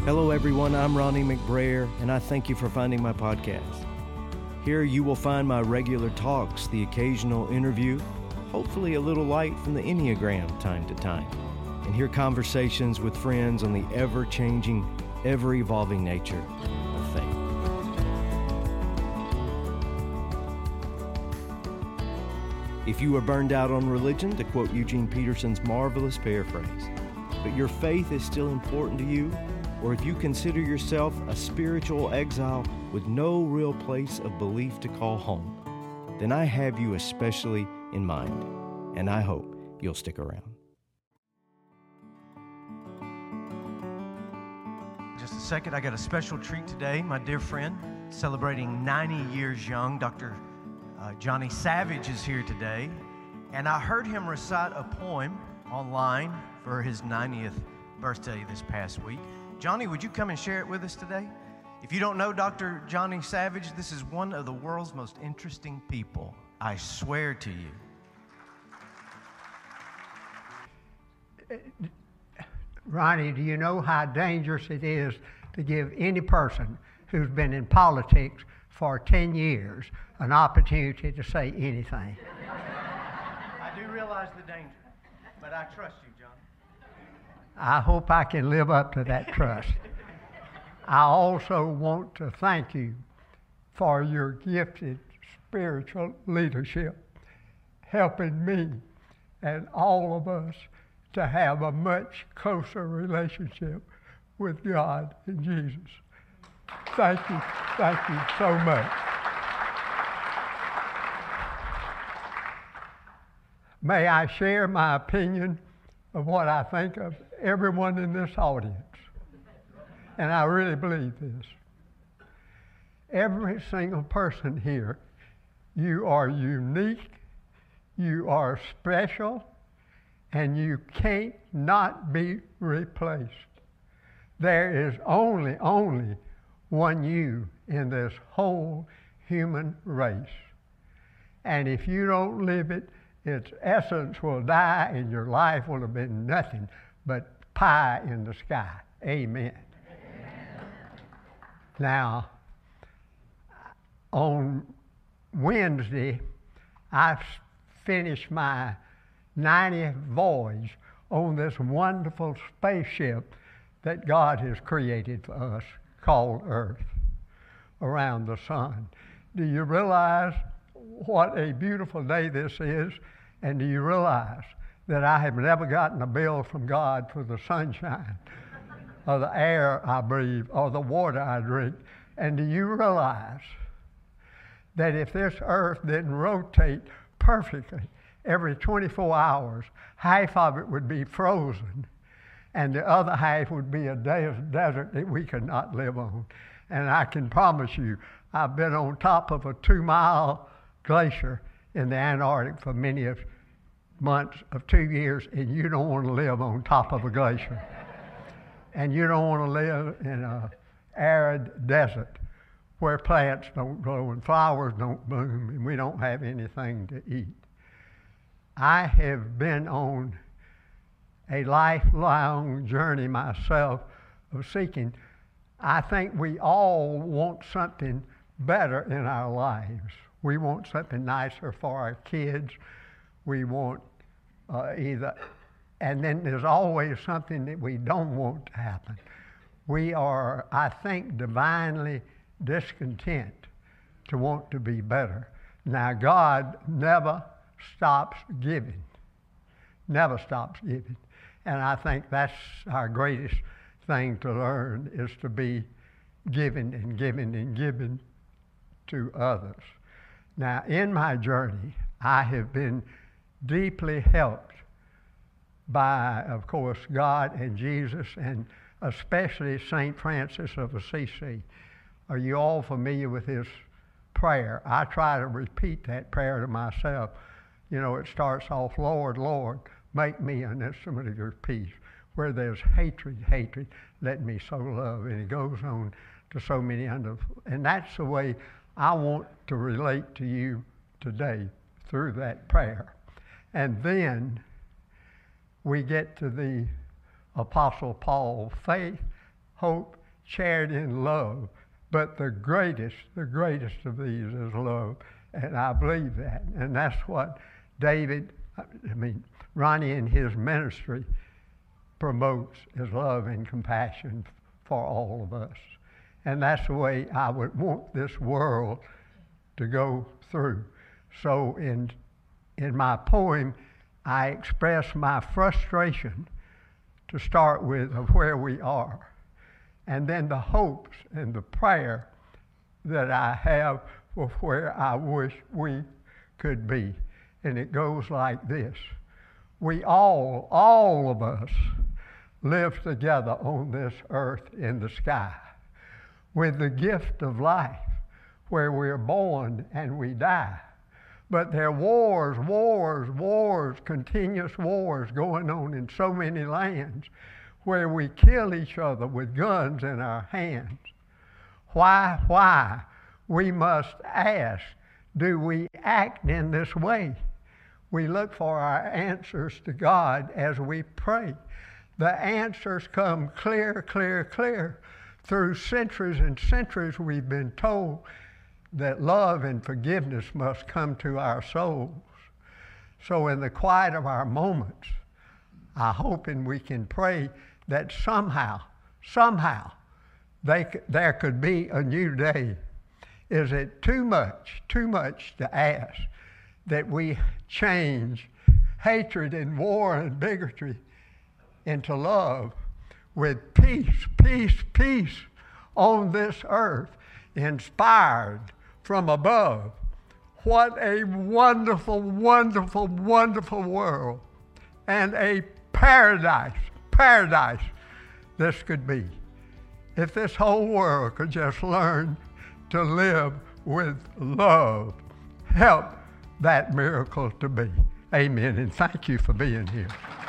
Hello everyone, I'm Ronnie McBrayer, and I thank you for finding my podcast. Here you will find my regular talks, the occasional interview, hopefully a little light from the Enneagram time to time, and hear conversations with friends on the ever-changing, ever-evolving nature of faith. If you are burned out on religion, to quote Eugene Peterson's marvelous paraphrase, but your faith is still important to you, or if you consider yourself a spiritual exile with no real place of belief to call home, then I have you especially in mind, and I hope you'll stick around. Just a second, I got a special treat today. My dear friend, celebrating 90 years young, Dr. Johnny Savage is here today, and I heard him recite a poem online for his 90th birthday this past week. Johnny, would you come and share it with us today? If you don't know Dr. Johnny Savage, this is one of the world's most interesting people, I swear to you. Ronnie, do you know how dangerous it is to give any person who's been in politics for 10 years an opportunity to say anything? I do realize the danger, but I trust you, John. I hope I can live up to that trust. I also want to thank you for your gifted spiritual leadership, helping me and all of us to have a much closer relationship with God and Jesus. Thank you so much. May I share my opinion of what I think of everyone in this audience? And I really believe this. Every single person here, you are unique, you are special, and you can't not be replaced. There is only one you in this whole human race. And if you don't live it, its essence will die and your life will have been nothing but pie in the sky. Amen. Now, on Wednesday, I finished my 90th voyage on this wonderful spaceship that God has created for us called Earth around the sun. Do you realize what a beautiful day this is? And do you realize that I have never gotten a bill from God for the sunshine or the air I breathe or the water I drink? And do you realize that if this earth didn't rotate perfectly every 24 hours, half of it would be frozen and the other half would be a desert that we could not live on? And I can promise you, I've been on top of a 2-mile glacier in the Antarctic for many months of 2 years, and you don't want to live on top of a glacier. And you don't want to live in an arid desert where plants don't grow and flowers don't bloom and we don't have anything to eat. I have been on a lifelong journey myself of seeking. I think we all want something better in our lives. We want something nicer for our kids. We want and then there's always something that we don't want to happen. We are, I think, divinely discontent to want to be better. Now, God never stops giving. Never stops giving. And I think that's our greatest thing to learn, is to be giving and giving and giving to others. Now, in my journey, I have been deeply helped by, of course, God and Jesus, and especially St. Francis of Assisi. Are you all familiar with his prayer? I try to repeat that prayer to myself. You know, it starts off, Lord, Lord, make me an instrument of your peace. Where there's hatred, let me sow love. And it goes on to so many and that's the way I want to relate to you today through that prayer. And then we get to the Apostle Paul, faith hope, charity, and love. But the greatest of these is love. And I believe that. And that's what Ronnie in his ministry promotes, is love and compassion for all of us. And that's the way I would want this world to go through. So in my poem, I express my frustration to start with of where we are, and then the hopes and the prayer that I have for where I wish we could be. And it goes like this. We all of us, live together on this earth in the sky with the gift of life, where we're born and we die. But there are wars, continuous wars going on in so many lands where we kill each other with guns in our hands. Why? We must ask, do we act in this way? We look for our answers to God as we pray. The answers come clear. Through centuries and centuries we've been told that love and forgiveness must come to our souls. So in the quiet of our moments, I hope and we can pray that somehow, there could be a new day. Is it too much to ask that we change hatred and war and bigotry into love with peace on this earth, inspired from above? What a wonderful world, and a paradise this could be if this whole world could just learn to live with love. Help that miracle to be. Amen, and thank you for being here.